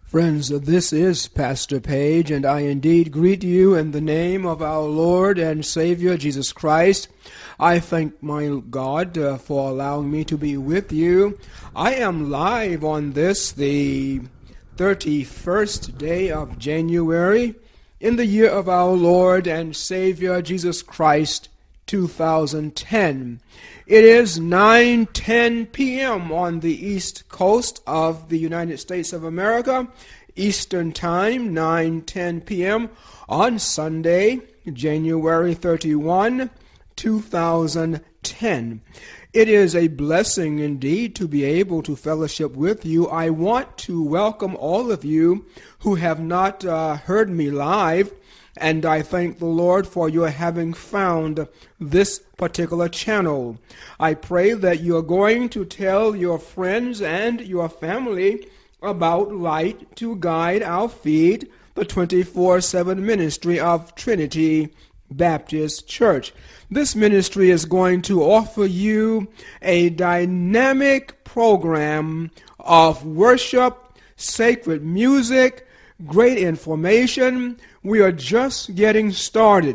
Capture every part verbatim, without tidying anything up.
Friends, this is Pastor Page, and I indeed greet you in the name of our Lord and Savior Jesus Christ. I thank my God uh, for allowing me to be with you. I am live on this, the thirty-first day of January, in the year of our Lord and Savior Jesus Christ, two thousand ten. It is nine ten p.m. on the east coast of the United States of America, Eastern Time, nine ten p.m. on Sunday, January thirty-first, two thousand ten. It is a blessing indeed to be able to fellowship with you. I want to welcome all of you who have not uh, heard me live, and I thank the Lord for your having found this particular channel. I pray that you are going to tell your friends and your family about Light to Guide Our Feet, the twenty-four seven ministry of Trinity Baptist Church. This ministry is going to offer you a dynamic program of worship, sacred music, great information. We are just getting started.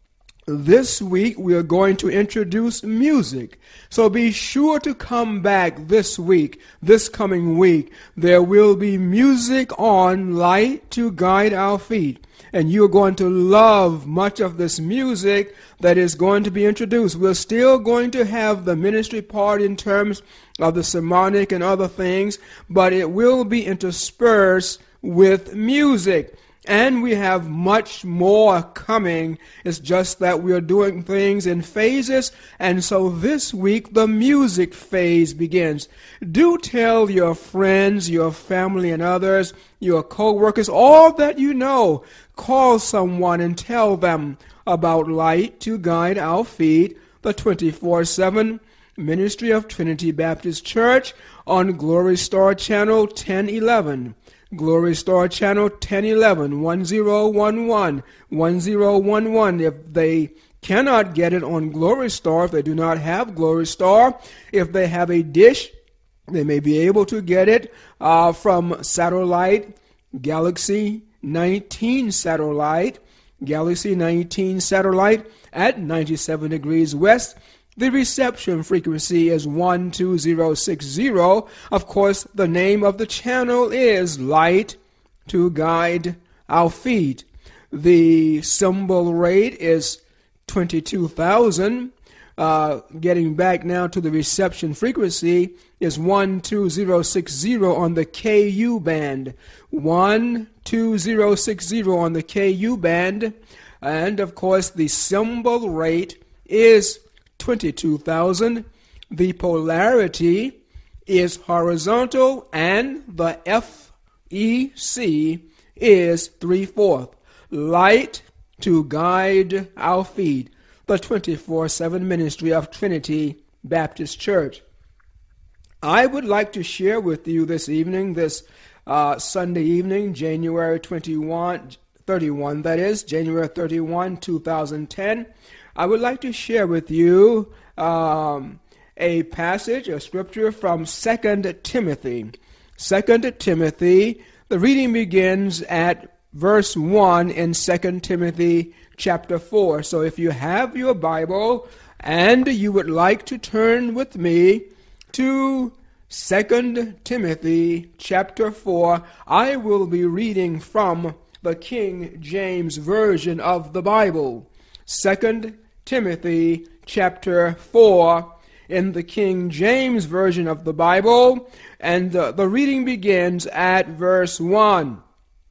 This week we are going to introduce music. So be sure to come back this week, this coming week. There will be music on Light to Guide Our Feet. And you're going to love much of this music that is going to be introduced. We're still going to have the ministry part in terms of the sermonic and other things, but it will be interspersed with music. And we have much more coming. It's just that we are doing things in phases. And so this week, the music phase begins. Do tell your friends, your family and others, your co-workers, all that you know. Call someone and tell them about Light to Guide Our Feet, the twenty-four seven ministry of Trinity Baptist Church on Glory Star Channel ten eleven. Glory Star Channel ten eleven, ten eleven, ten eleven. If they cannot get it on Glory Star, if they do not have Glory Star, if they have a dish, they may be able to get it uh, from Satellite, Galaxy nineteen Satellite, Galaxy nineteen Satellite at ninety-seven degrees west. The reception frequency is one two zero six zero. Of course, the name of the channel is Light to Guide Our Feet. The symbol rate is twenty-two thousand. Uh, getting back now to the reception frequency is one two zero six zero on the K U band. one two zero six zero on the K U band. And of course, the symbol rate is twenty-two thousand. The polarity is horizontal, and the F E C is three-fourths. Light to Guide Our Feet, the twenty-four seven ministry of Trinity Baptist Church. I would like to share with you this evening, this uh, Sunday evening, January twenty-first, thirty-first, that is, January thirty-first, two thousand ten. I would like to share with you um, a passage, a scripture from Second Timothy. Second Timothy, the reading begins at verse one in Second Timothy chapter four. So if you have your Bible and you would like to turn with me to Second Timothy chapter four, I will be reading from the King James Version of the Bible. Second Timothy chapter four in the King James Version of the Bible, and the, the reading begins at verse one.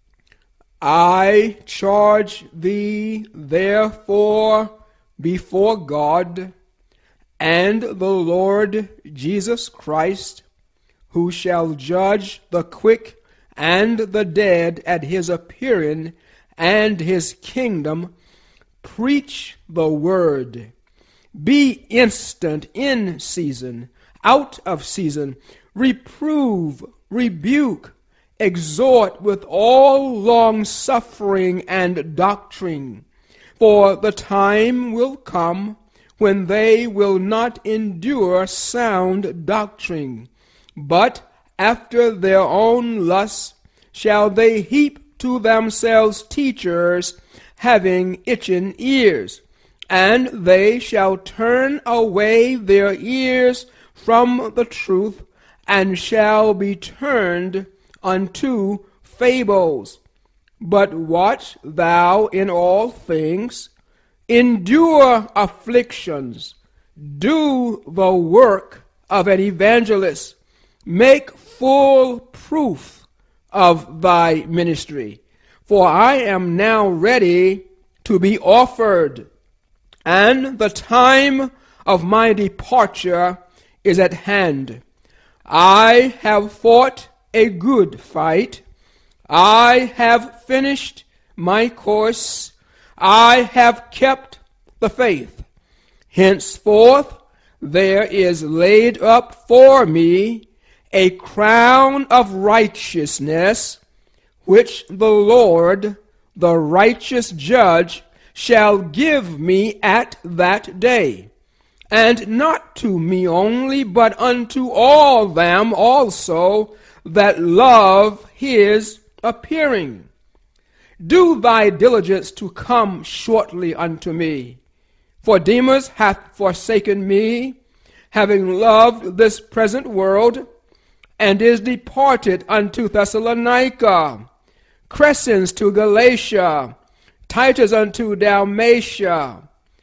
I charge thee therefore before God and the Lord Jesus Christ, who shall judge the quick and the dead at his appearing and his kingdom. Preach the word. Be instant in season, out of season. Reprove, rebuke, exhort with all long suffering and doctrine. For the time will come when they will not endure sound doctrine, but after their own lusts shall they heap to themselves teachers having itching ears, and they shall turn away their ears from the truth, and shall be turned unto fables. But watch thou in all things, endure afflictions, do the work of an evangelist, make full proof of thy ministry. For I am now ready to be offered, and the time of my departure is at hand. I have fought a good fight. I have finished my course. I have kept the faith. Henceforth there is laid up for me a crown of righteousness, which the Lord, the righteous judge, shall give me at that day, and not to me only, but unto all them also that love his appearing. Do thy diligence to come shortly unto me. For Demas hath forsaken me, having loved this present world, and is departed unto Thessalonica. Crescens to Galatia, Titus unto Dalmatia.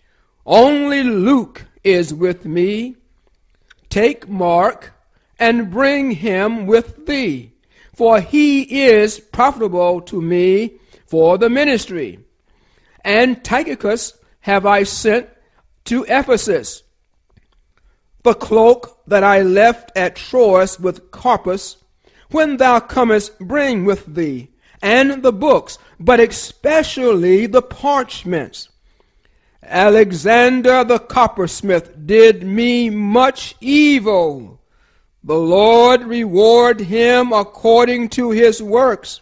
Only Luke is with me. Take Mark, and bring him with thee, for he is profitable to me for the ministry. And Tychicus have I sent to Ephesus. The cloak that I left at Troas with Carpus, when thou comest, bring with thee, and the books, but especially the parchments. Alexander the coppersmith did me much evil. The Lord reward him according to his works,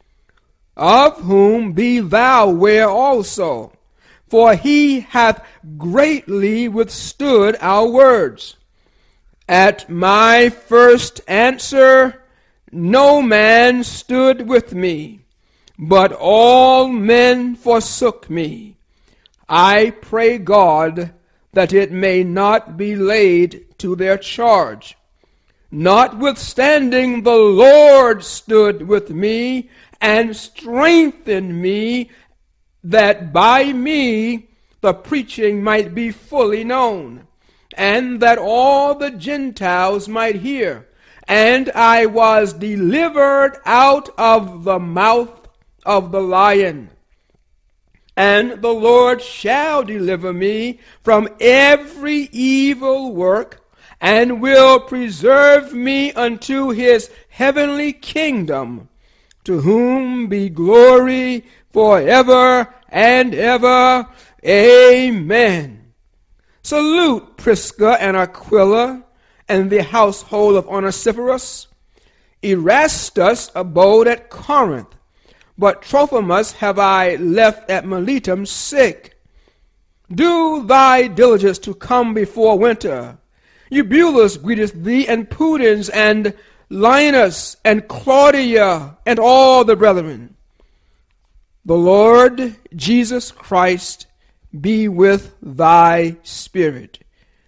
of whom be thou ware also, for he hath greatly withstood our words. At my first answer no man stood with me, but all men forsook me. I pray God that it may not be laid to their charge. Notwithstanding, the Lord stood with me and strengthened me, that by me the preaching might be fully known, and that all the Gentiles might hear. And I was delivered out of the mouth of the lion. And the Lord shall deliver me from every evil work, and will preserve me unto his heavenly kingdom, to whom be glory forever and ever. Amen. Salute Prisca and Aquila, and the household of Onesiphorus. Erastus abode at Corinth, but Trophimus have I left at Miletum sick. Do thy diligence to come before winter. Eubulus greeteth thee, and Pudens, and Linus, and Claudia, and all the brethren. The Lord Jesus Christ be with thy spirit.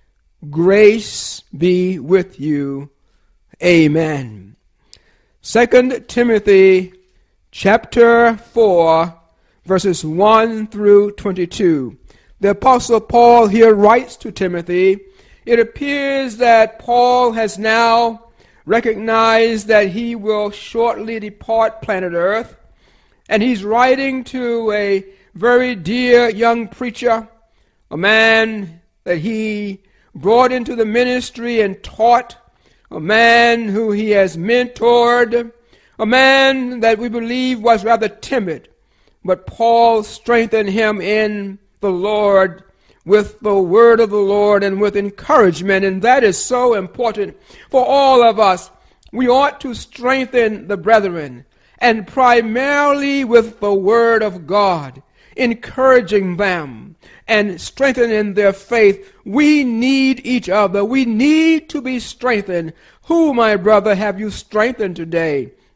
Grace be with you. Amen. Second Timothy chapter four, verses one through twenty-two. The Apostle Paul here writes to Timothy. It appears that Paul has now recognized that he will shortly depart planet Earth, and he's writing to a very dear young preacher, a man that he brought into the ministry and taught, a man who he has mentored, a man that we believe was rather timid, but Paul strengthened him in the Lord with the word of the Lord and with encouragement, and that is so important for all of us. We ought to strengthen the brethren, and primarily with the word of God, encouraging them and strengthening their faith. We need each other. We need to be strengthened. Who, my brother, have you strengthened today?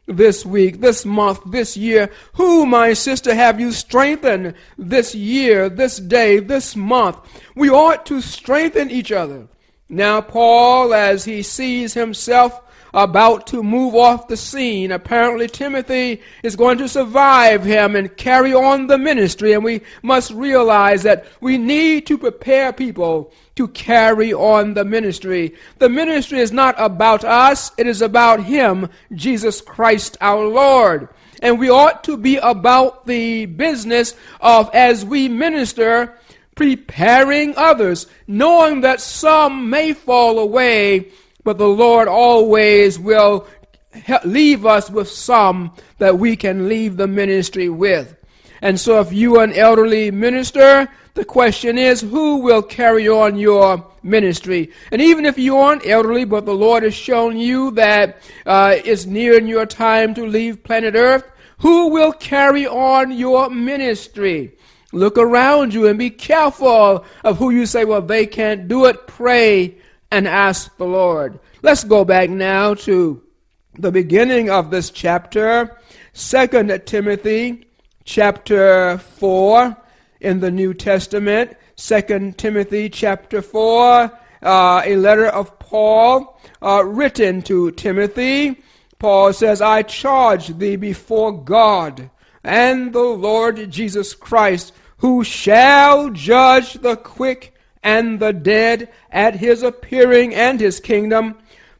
this week, this month, this year? Who, my sister, have you strengthened this year, this day, this month? We ought to strengthen each other. Now, Paul, as he sees himself about to move off the scene, apparently Timothy is going to survive him and carry on the ministry, and we must realize that we need to prepare people to carry on the ministry. The ministry is not about us, it is about him, Jesus Christ our Lord. And we ought to be about the business of, as we minister, preparing others, knowing that some may fall away, but the Lord always will leave us with some that we can leave the ministry with. And so if you are an elderly minister, the question is, who will carry on your ministry? And even if you aren't elderly, but the Lord has shown you that uh, it's nearing your time to leave planet Earth, who will carry on your ministry? Look around you and be careful of who you say, well, they can't do it. Pray and ask the Lord. Let's go back now to the beginning of this chapter, Second Timothy chapter four in the New Testament. Second Timothy chapter four, uh, a letter of Paul uh, written to Timothy. Paul says, I charge thee before God and the Lord Jesus Christ, who shall judge the quick and the dead at his appearing and his kingdom.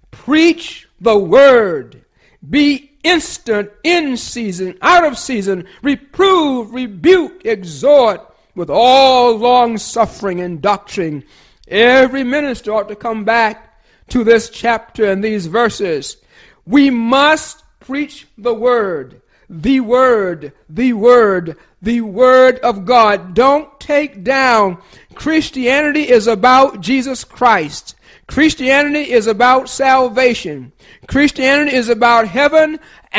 Preach the word. Be instant, in season, out of season. Reprove, rebuke, exhort with all long suffering and doctrine. Every minister ought to come back to this chapter and these verses. We must preach the word. The word, the word, the word of God. Don't take down. Christianity is about Jesus Christ. Christianity is about salvation. Christianity is about heaven,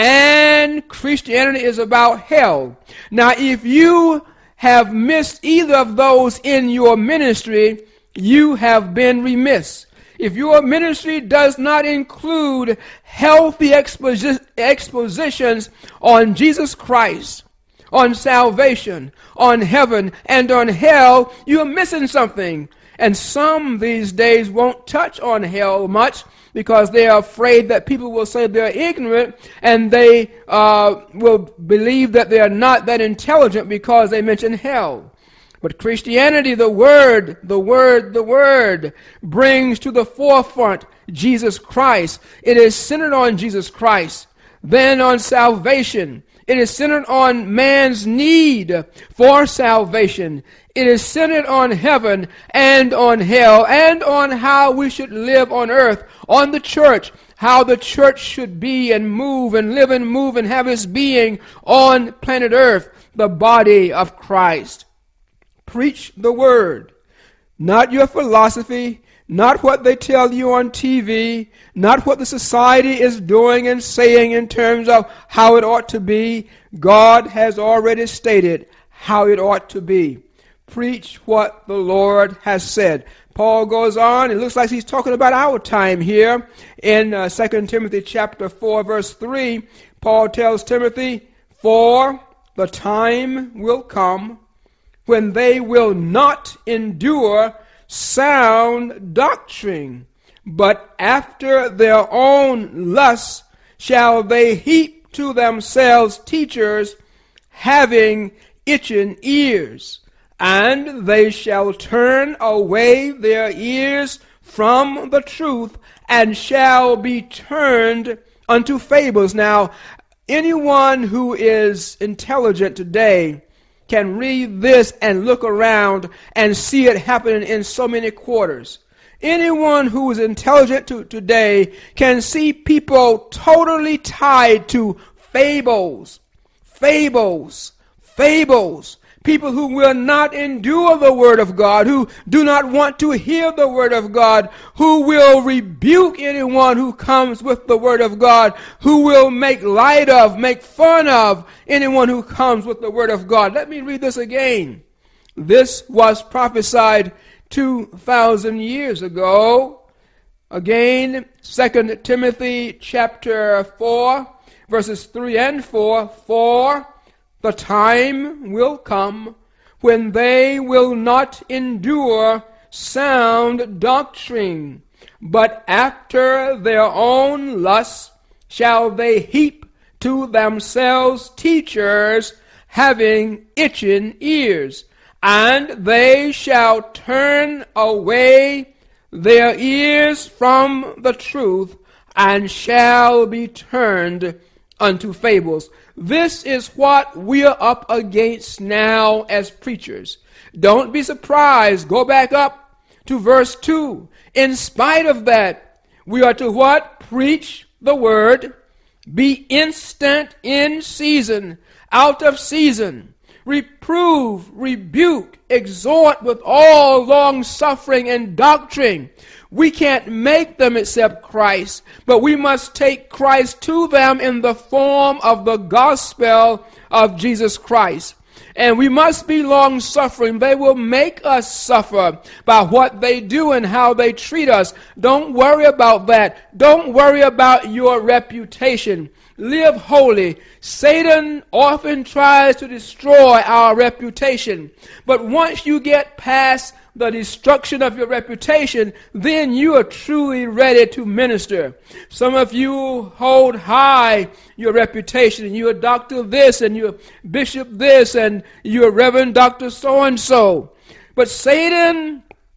and Christianity is about hell. Now, if you have missed either of those in your ministry, you have been remiss. If your ministry does not include healthy exposi- expositions on Jesus Christ, on salvation, on heaven, and on hell, you're missing something. And some these days won't touch on hell much because they are afraid that people will say they're ignorant, and they uh, will believe that they are not that intelligent because they mention hell. But Christianity, the Word, the Word, the Word, brings to the forefront Jesus Christ. It is centered on Jesus Christ, then on salvation. It is centered on man's need for salvation. It is centered on heaven and on hell and on how we should live on earth, on the church, how the church should be and move and live and move and have its being on planet earth, the body of Christ. Preach the word, not your philosophy, not what they tell you on T V, not what the society is doing and saying in terms of how it ought to be. God has already stated how it ought to be. Preach what the Lord has said. Paul goes on, it looks like he's talking about our time here. In uh, Second Timothy chapter four, verse three, Paul tells Timothy, for the time will come when they will not endure sound doctrine, but after their own lusts shall they heap to themselves teachers having itching ears, and they shall turn away their ears from the truth, and shall be turned unto fables. Now, anyone who is intelligent today can read this and look around and see it happening in so many quarters. Anyone who is intelligent to today can see people totally tied to fables, fables, fables. People who will not endure the word of God, who do not want to hear the word of God, who will rebuke anyone who comes with the word of God, who will make light of, make fun of anyone who comes with the word of God. Let me read this again. This was prophesied two thousand years ago. Again, Second Timothy chapter four, verses three and four, for the time will come when they will not endure sound doctrine, but after their own lusts shall they heap to themselves teachers having itching ears, and they shall turn away their ears from the truth, and shall be turned unto fables. This is what we're up against now as preachers. Don't be surprised. Go back up to verse two. In spite of that, we are to what? Preach the word. Be instant in season, out of season. Reprove, rebuke, exhort with all long suffering and doctrine. We can't make them accept Christ, but we must take Christ to them in the form of the gospel of Jesus Christ. And we must be long suffering. They will make us suffer by what they do and how they treat us. Don't worry about that. Don't worry about your reputation. Live holy. Satan often tries to destroy our reputation. But once you get past the destruction of your reputation, then you are truly ready to minister. Some of you hold high your reputation. You're Doctor this and you're Bishop this and you're Reverend Doctor so-and-so. But Satan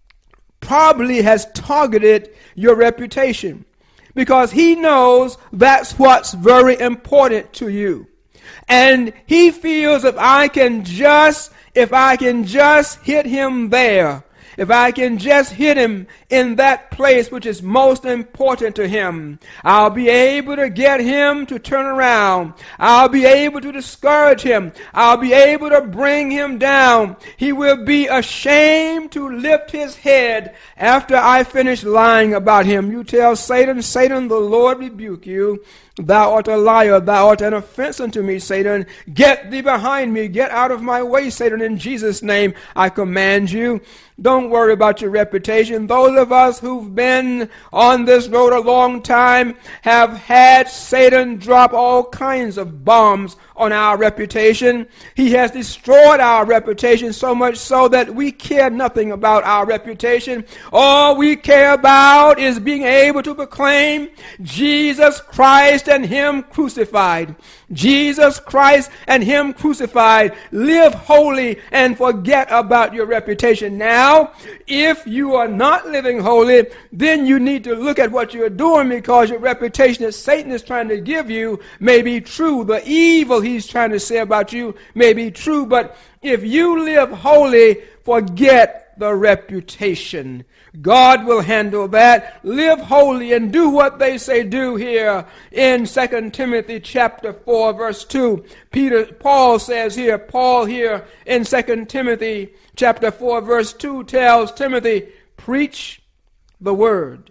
probably has targeted your reputation because he knows that's what's very important to you. And he feels if I can just, if I can just hit him there, if I can just hit him in that place which is most important to him, I'll be able to get him to turn around. I'll be able to discourage him. I'll be able to bring him down. He will be ashamed to lift his head after I finish lying about him. You tell Satan, Satan, the Lord rebuke you. Thou art a liar, thou art an offense unto me, Satan. Get thee behind me, get out of my way, Satan, in Jesus' name I command you. Don't worry about your reputation. Those of us who've been on this road a long time have had Satan drop all kinds of bombs on our reputation. He has destroyed our reputation so much so that we care nothing about our reputation. All we care about is being able to proclaim Jesus Christ and Him crucified. Jesus Christ and Him crucified. Live holy and forget about your reputation. Now, if you are not living holy, then you need to look at what you're doing, because your reputation that Satan is trying to give you may be true. The evil he's trying to say about you may be true, but if you live holy, forget the reputation. God will handle that. Live holy and do what they say do here in Second Timothy chapter four, verse two. Peter, Paul says here, Paul here in Second Timothy chapter four, verse two tells Timothy, preach the word.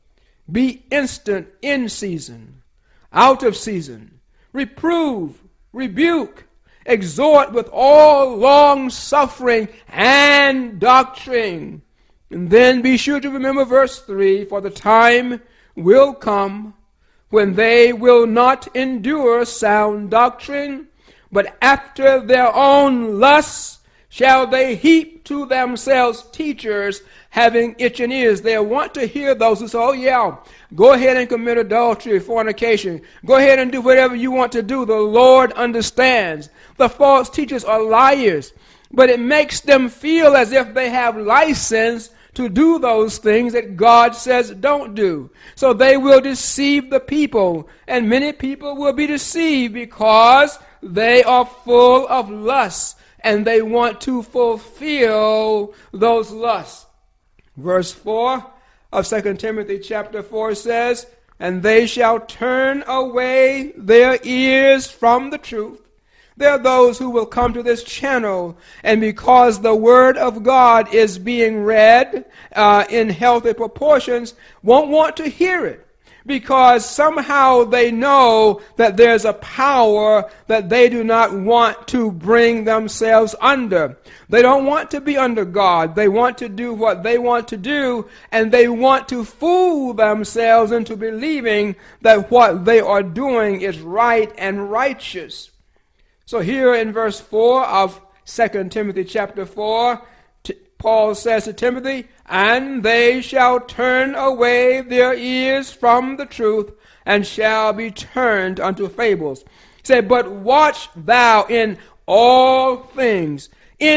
Be instant in season, out of season. Reprove, rebuke, exhort with all long suffering and doctrine. And then be sure to remember verse three, for the time will come when they will not endure sound doctrine, but after their own lusts shall they heap to themselves teachers having itching ears. They want to hear those who say, oh yeah, go ahead and commit adultery, fornication. Go ahead and do whatever you want to do. The Lord understands. The false teachers are liars, but it makes them feel as if they have license to do those things that God says don't do. So they will deceive the people, and many people will be deceived because they are full of lusts and they want to fulfill those lusts. Verse four of Second Timothy chapter four says, and they shall turn away their ears from the truth. There are those who will come to this channel, and because the Word of God is being read uh, in healthy proportions, won't want to hear it. because somehow they know that there's a power that they do not want to bring themselves under. They don't want to be under God. They want to do what they want to do, and they want to fool themselves into believing that what they are doing is right and righteous. So here in verse four of Second Timothy chapter four, Paul says to Timothy, "And they shall turn away their ears from the truth, and shall be turned unto fables." He said, "But watch thou in all things.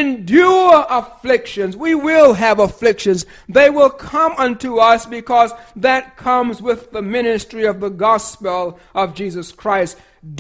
Endure afflictions." We will have afflictions. They will come unto us because that comes with the ministry of the gospel of Jesus Christ.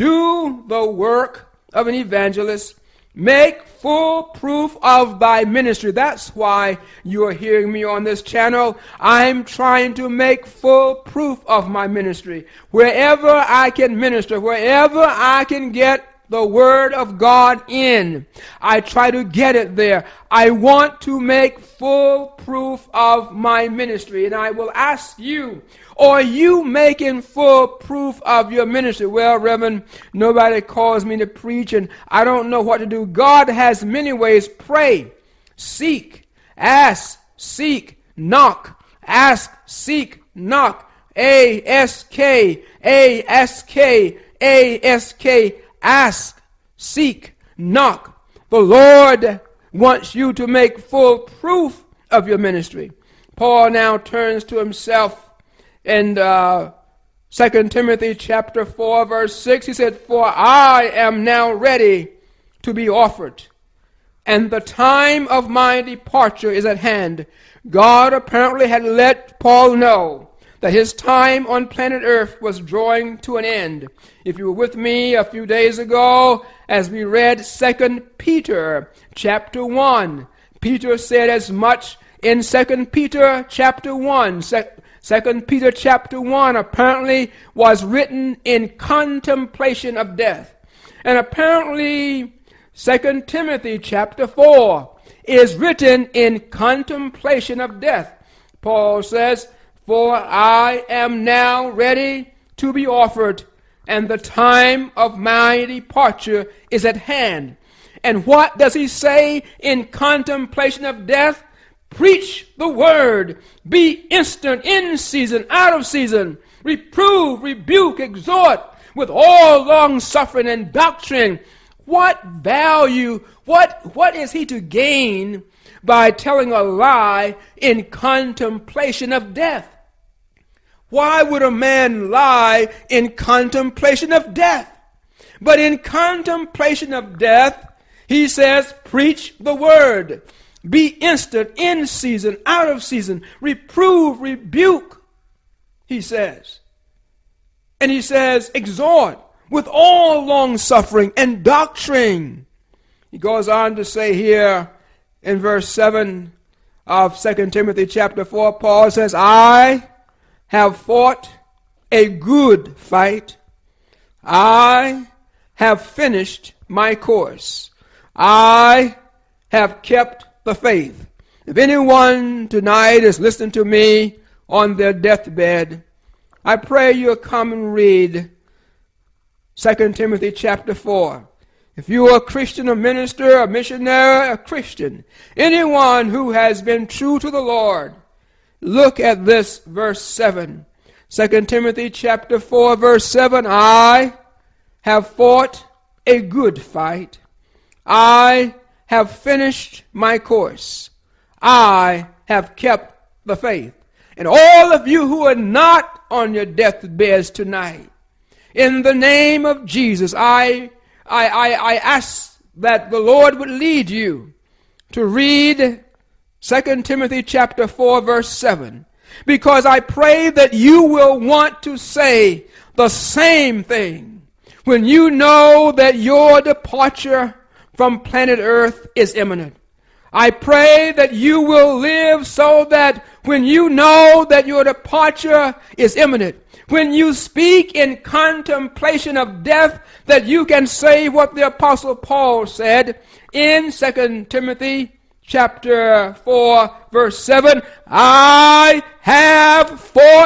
Do the work of an evangelist. Make full proof of thy ministry. That's why you are hearing me on this channel. I'm trying to make full proof of my ministry. Wherever I can minister, wherever I can get the word of God in, I try to get it there. I want to make full proof of my ministry. And I will ask you, are you making full proof of your ministry? Well, Reverend, nobody calls me to preach and I don't know what to do. God has many ways. Pray, seek, ask, seek, knock, ask, seek, knock. A S K, A S K, A S K, ask, seek, knock. The Lord wants you to make full proof of your ministry. Paul now turns to himself in uh, Second Timothy chapter four, verse six. He said, "For I am now ready to be offered, and the time of my departure is at hand." God apparently had let Paul know that his time on planet Earth was drawing to an end. If you were with me a few days ago as we read Second Peter chapter one, Peter said as much in Second Peter chapter one. Second Peter chapter one apparently was written in contemplation of death. And apparently Second Timothy chapter four is written in contemplation of death. Paul says, "For I am now ready to be offered, and the time of my departure is at hand." And what does he say in contemplation of death? Preach the word. Be instant, in season, out of season. Reprove, rebuke, exhort with all long suffering and doctrine. What value, what, what is he to gain by telling a lie in contemplation of death? Why would a man lie in contemplation of death? But in contemplation of death, he says, preach the word. Be instant, in season, out of season. Reprove, rebuke, he says. And he says, exhort with all long suffering and doctrine. He goes on to say here in verse seven of Second Timothy chapter four, Paul says, "I have fought a good fight. I have finished my course. I have kept the faith." If anyone tonight is listening to me on their deathbed, I pray you'll come and read Second Timothy chapter four. If you are a Christian, a minister, a missionary, a Christian, anyone who has been true to the Lord, look at this verse seven. Second Timothy chapter four, verse seven. "I have fought a good fight. I have finished my course. I have kept the faith." And all of you who are not on your deathbeds tonight, in the name of Jesus, I, I, I, I ask that the Lord would lead you to read Second Timothy chapter four, verse seven, because I pray that you will want to say the same thing when you know that your departure from planet Earth is imminent. I pray that you will live so that when you know that your departure is imminent, when you speak in contemplation of death, that you can say what the Apostle Paul said in Second Timothy chapter four, verse seven, "I have fought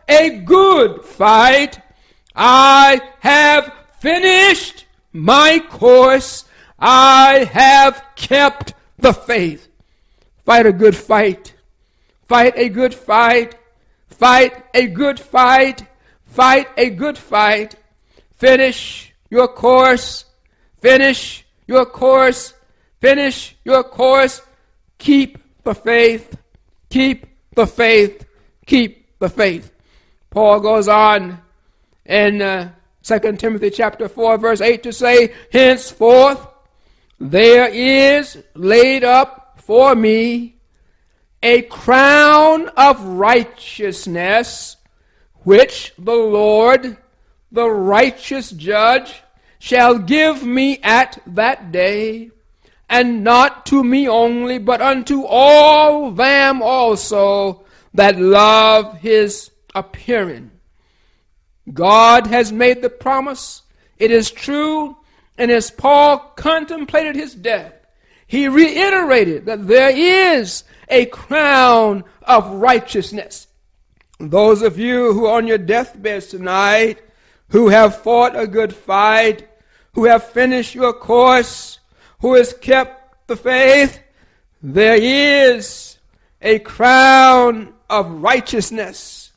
a good fight. I have finished my course. I have kept the faith. Fight a good fight. Fight a good fight. Fight a good fight. Fight a good fight. Finish your course. Finish your course. Finish your course. Keep the faith. Keep the faith. Keep the faith. Paul goes on in uh, Second Timothy chapter four, verse eight to say, henceforth there is laid up for me a crown of righteousness, which the Lord, the righteous judge, shall give me at that day, and not to me only, but unto all them also that love his appearing. God has made the promise. It is true. And as Paul contemplated his death, he reiterated that there is a crown of righteousness. Those of you who are on your deathbeds tonight, who have fought a good fight, who have finished your course, who has kept the faith, there is a crown of righteousness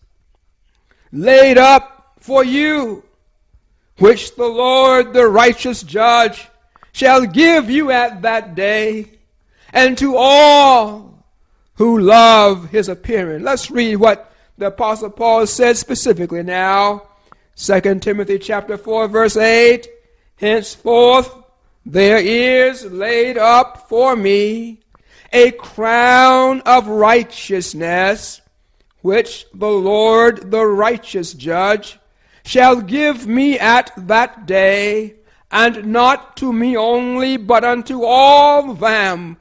laid up for you, which the Lord, the righteous judge, shall give you at that day, and to all who love his appearing. Let's read what the Apostle Paul said specifically now. Second Timothy chapter four, verse eight. Henceforth there is laid up for me a crown of righteousness, which the Lord, the righteous judge, shall give me at that day, and not to me only, but unto all them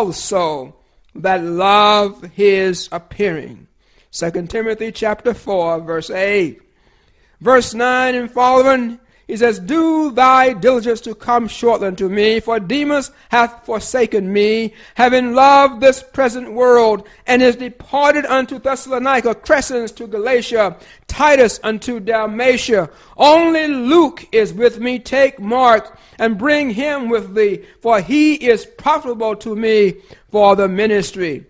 also that love his appearing. Second Timothy chapter four, verse eight. Verse nine and following, he says, do thy diligence to come shortly unto me, for Demas hath forsaken me, having loved this present world, and is departed unto Thessalonica, Crescens to Galatia, Titus unto Dalmatia. Only Luke is with me. Take Mark, and bring him with thee, for he is profitable to me for the ministry.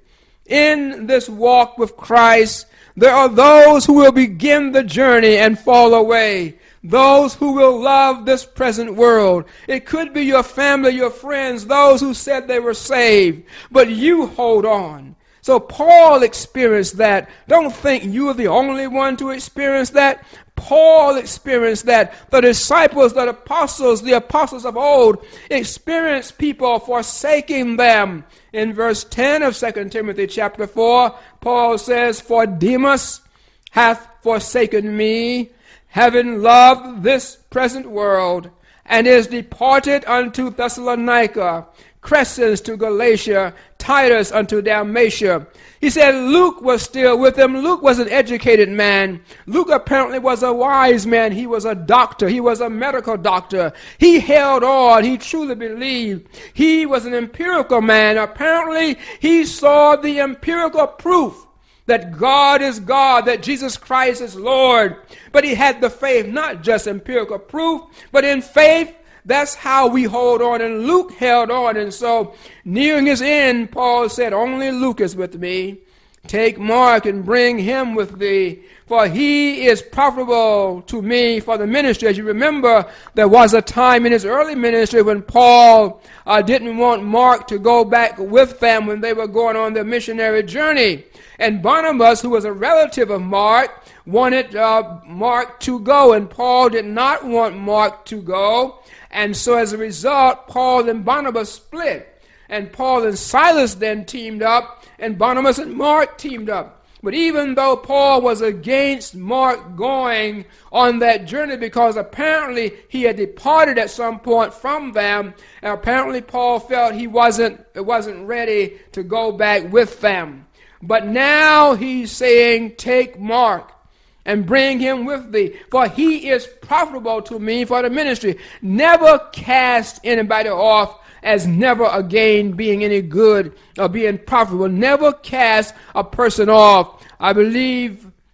In this walk with Christ, there are those who will begin the journey and fall away. Those who will love this present world. It could be your family, your friends, those who said they were saved, but you hold on. So Paul experienced that. Don't think you're the only one to experience that. Paul experienced that. The disciples, the apostles, the apostles of old experienced people forsaking them. In verse ten of Second Timothy chapter four, Paul says, for Demas hath forsaken me, having loved this present world, and is departed unto Thessalonica, Crescens to Galatia, Titus unto Dalmatia. He said Luke was still with them. Luke was an educated man. Luke apparently was a wise man. He was a doctor. He was a medical doctor. He held on. He truly believed. He was an empirical man. Apparently, he saw the empirical proof that God is God, that Jesus Christ is Lord. But he had the faith, not just empirical proof, but in faith, that's how we hold on. And Luke held on. And so, nearing his end, Paul said, only Luke is with me. Take Mark and bring him with thee, for he is profitable to me for the ministry. As you remember, there was a time in his early ministry when Paul uh, didn't want Mark to go back with them when they were going on their missionary journey. And Barnabas, who was a relative of Mark, wanted uh, Mark to go, and Paul did not want Mark to go. And so as a result, Paul and Barnabas split. And Paul and Silas then teamed up, and Barnabas and Mark teamed up. But even though Paul was against Mark going on that journey, because apparently he had departed at some point from them, and apparently Paul felt he wasn't, wasn't ready to go back with them. But now he's saying, take Mark and bring him with thee, for he is profitable to me for the ministry. Never cast anybody off as never again being any good or being profitable. Never cast a person off. I believe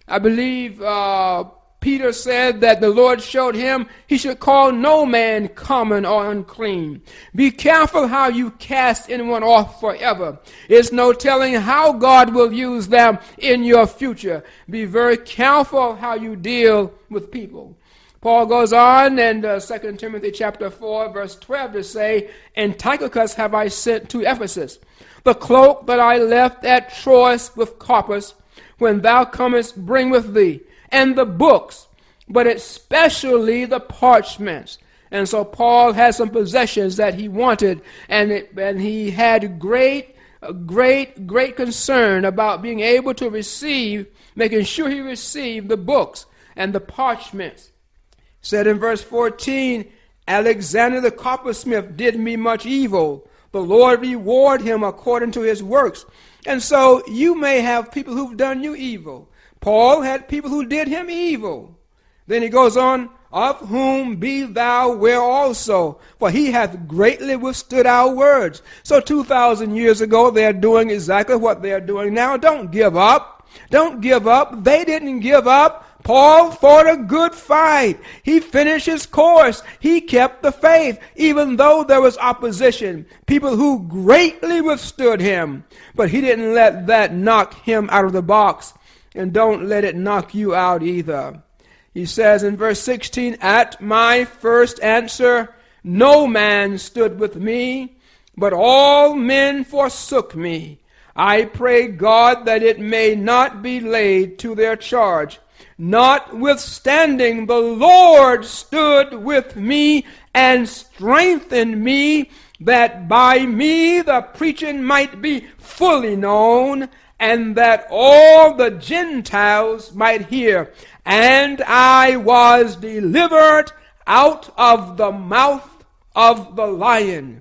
I believe uh, Peter said that the Lord showed him he should call no man common or unclean. Be careful how you cast anyone off forever. It's no telling how God will use them in your future. Be very careful how you deal with people. Paul goes on in uh, Second Timothy chapter four, verse twelve to say, Antiochus have I sent to Ephesus, the cloak that I left at Troas with Carpus, when thou comest bring with thee, and the books, but especially the parchments. And so Paul had some possessions that he wanted, and, it, and he had great, great, great concern about being able to receive, making sure he received the books and the parchments. Said in verse fourteen, Alexander the coppersmith did me much evil. The Lord reward him according to his works. And so you may have people who've done you evil. Paul had people who did him evil. Then he goes on, of whom be thou aware also, for he hath greatly withstood our words. So two thousand years ago, they're doing exactly what they're doing now. Don't give up. Don't give up. They didn't give up. Paul fought a good fight. He finished his course. He kept the faith, even though there was opposition, people who greatly withstood him. But he didn't let that knock him out of the box, and don't let it knock you out either. He says in verse sixteen, At my first answer, no man stood with me, but all men forsook me. I pray God that it may not be laid to their charge. Notwithstanding, the Lord stood with me and strengthened me, that by me the preaching might be fully known, and that all the Gentiles might hear. And I was delivered out of the mouth of the lion.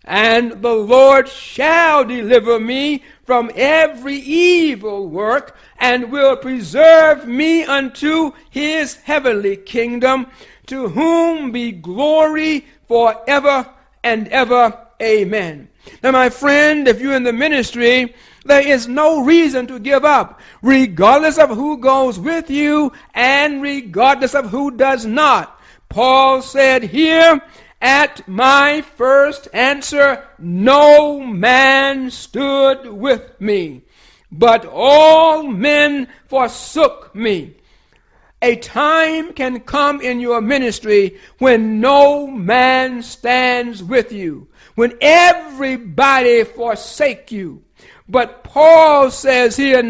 And the Lord shall deliver me from every evil work, and will preserve me unto his heavenly kingdom, to whom be glory forever and ever. Amen. Now, my friend, if you're in the ministry, there is no reason to give up, regardless of who goes with you and regardless of who does not. Paul said here, at my first answer, no man stood with me, but all men forsook me. A time can come in your ministry when no man stands with you, when everybody forsake you. But Paul says here,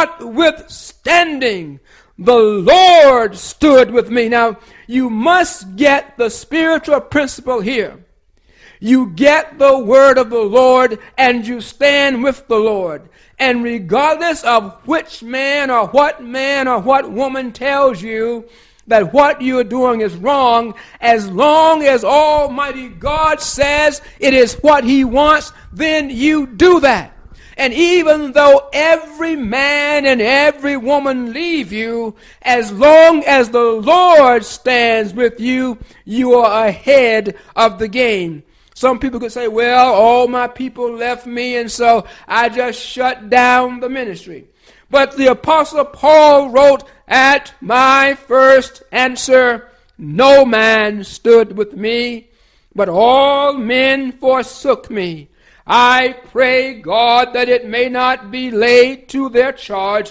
notwithstanding, the Lord stood with me. Now, you must get the spiritual principle here. You get the word of the Lord and you stand with the Lord. And regardless of which man or what man or what woman tells you that what you're doing is wrong, as long as Almighty God says it is what He wants, then you do that. And even though every man and every woman leave you, as long as the Lord stands with you, you are ahead of the game. Some people could say, well, all my people left me, and so I just shut down the ministry. But the Apostle Paul wrote, at my first answer, no man stood with me, but all men forsook me. I pray God that it may not be laid to their charge.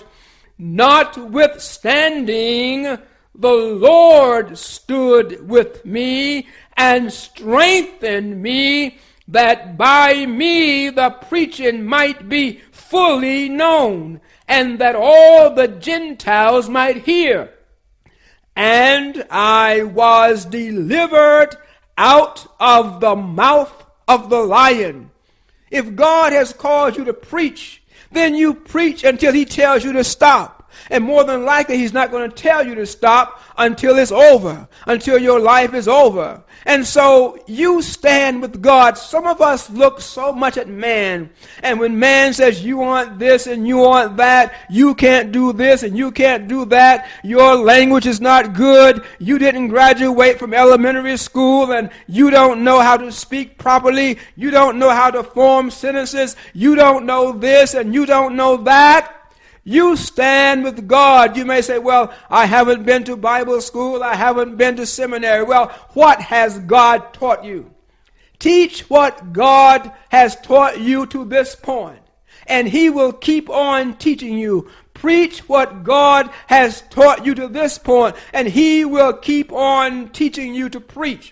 Notwithstanding, the Lord stood with me and strengthened me, that by me the preaching might be fully known, and that all the Gentiles might hear. And I was delivered out of the mouth of the lion. If God has called you to preach, then you preach until He tells you to stop. And more than likely, He's not going to tell you to stop until it's over, until your life is over. And so you stand with God. Some of us look so much at man. And when man says you want this and you want that, you can't do this and you can't do that, your language is not good, you didn't graduate from elementary school and you don't know how to speak properly, you don't know how to form sentences, you don't know this and you don't know that. You stand with God. You may say, well, I haven't been to Bible school. I haven't been to seminary. Well, what has God taught you? Teach what God has taught you to this point, and he will keep on teaching you. Preach what God has taught you to this point, and he will keep on teaching you to preach.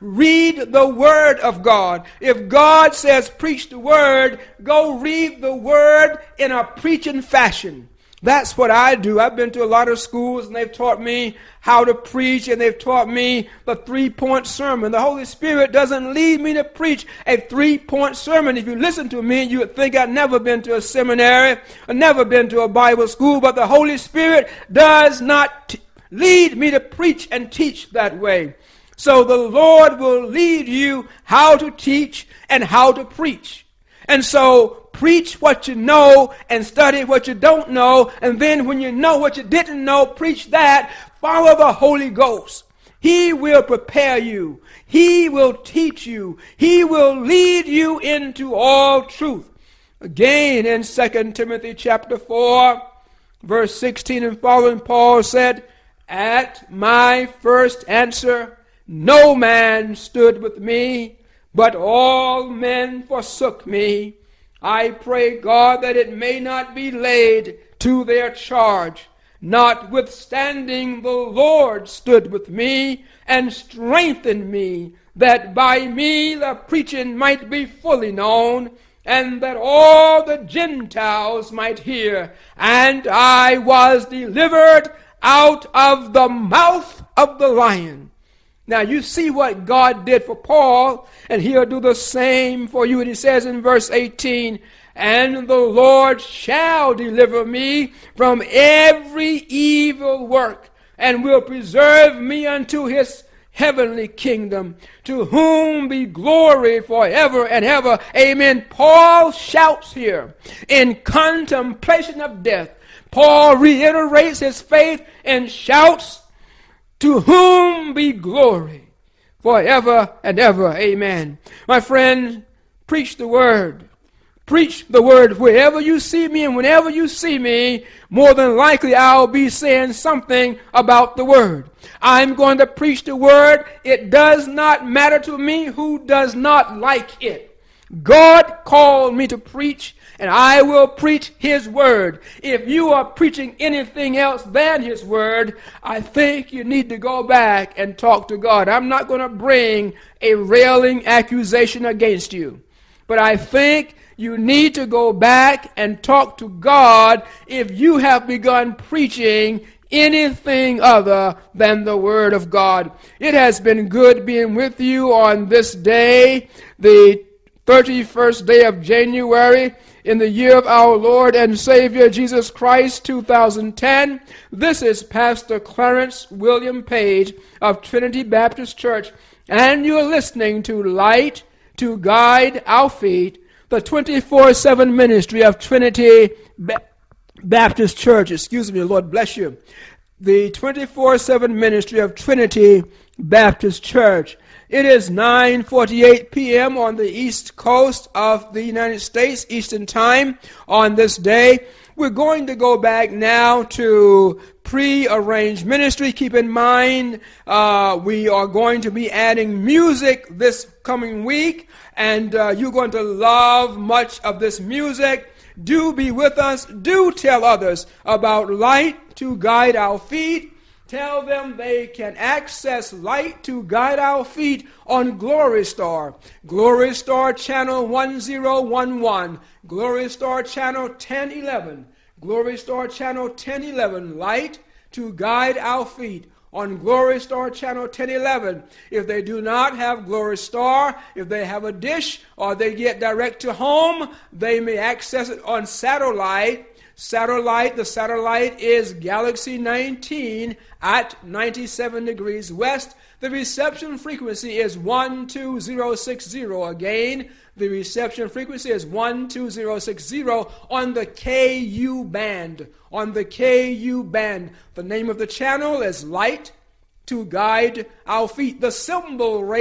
Read the Word of God. If God says preach the Word, go read the Word in a preaching fashion. That's what I do. I've been to a lot of schools, and they've taught me how to preach, and they've taught me the three-point sermon. The Holy Spirit doesn't lead me to preach a three-point sermon. If you listen to me, you would think I've never been to a seminary, or never been to a Bible school, but the Holy Spirit does not t- lead me to preach and teach that way. So the Lord will lead you how to teach and how to preach. And so preach what you know and study what you don't know. And then when you know what you didn't know, preach that. Follow the Holy Ghost. He will prepare you. He will teach you. He will lead you into all truth. Again, in Second Timothy chapter four, verse sixteen and following, Paul said, "At my first answer, no man stood with me, but all men forsook me. I pray God that it may not be laid to their charge. Notwithstanding, the Lord stood with me and strengthened me, that by me the preaching might be fully known, and that all the Gentiles might hear. And I was delivered out of the mouth of the lion." Now you see what God did for Paul, and he'll do the same for you. And he says in verse eighteen, "And the Lord shall deliver me from every evil work, and will preserve me unto his heavenly kingdom, to whom be glory forever and ever. Amen." Paul shouts here in contemplation of death. Paul reiterates his faith and shouts, "To whom be glory forever and ever." Amen. My friend, preach the word. Preach the word wherever you see me, and whenever you see me, more than likely I'll be saying something about the word. I'm going to preach the word. It does not matter to me who does not like it. God called me to preach, and I will preach his word. If you are preaching anything else than his word, I think you need to go back and talk to God. I'm not going to bring a railing accusation against you, but I think you need to go back and talk to God if you have begun preaching anything other than the Word of God. It has been good being with you on this day, the thirty-first day of January, in the year of our Lord and Savior Jesus Christ, two thousand ten. This is Pastor Clarence William Page of Trinity Baptist Church, and you're listening to Light to Guide Our Feet, the twenty-four seven ministry of Trinity ba- Baptist Church. Excuse me, Lord bless you. The twenty-four seven ministry of Trinity Baptist Church. It is nine forty-eight p.m. on the east coast of the United States, Eastern Time, on this day. We're going to go back now to pre-arranged ministry. Keep in mind, uh, we are going to be adding music this coming week, and uh, you're going to love much of this music. Do be with us. Do tell others about Light to Guide Our Feet. Tell them they can access Light to Guide Our Feet on Glory Star. Glory Star channel one oh one one. Glory Star channel ten eleven. Glory Star channel ten eleven. Light to Guide Our Feet on Glory Star channel ten eleven. If they do not have Glory Star, if they have a dish or they get direct to home, they may access it on satellite. Satellite, the satellite is Galaxy nineteen at ninety-seven degrees west. The reception frequency is one two zero six zero. Again, the reception frequency is one two zero six zero on the K U band. On the K U band. The name of the channel is Light to Guide Our Feet. The symbol rate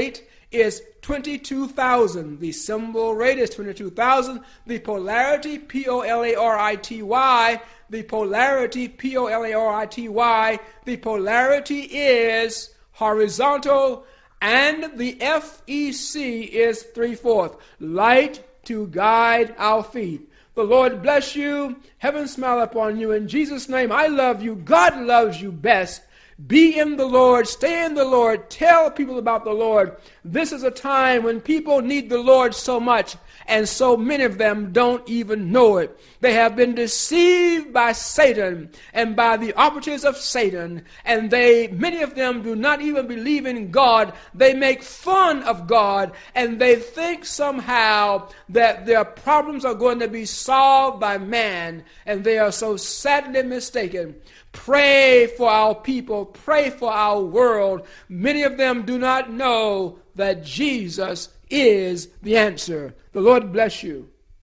is twenty-two thousand. The symbol rate is twenty-two thousand. The polarity, P O L A R I T Y, the polarity, P O L A R I T Y, the polarity is horizontal, and the F E C is three-fourths. Light to guide our feet. The Lord bless you. Heaven smile upon you. In Jesus' name, I love you. God loves you best. Be in the Lord. Stay in the Lord. Tell people about the Lord. This is a time when people need the Lord so much, and so many of them don't even know it. They have been deceived by Satan and by the operatives of Satan, and they, many of them do not even believe in God. They make fun of God, and they think somehow that their problems are going to be solved by man, and they are so sadly mistaken. Pray for our people. Pray for our world. Many of them do not know that Jesus is the answer. The Lord bless you.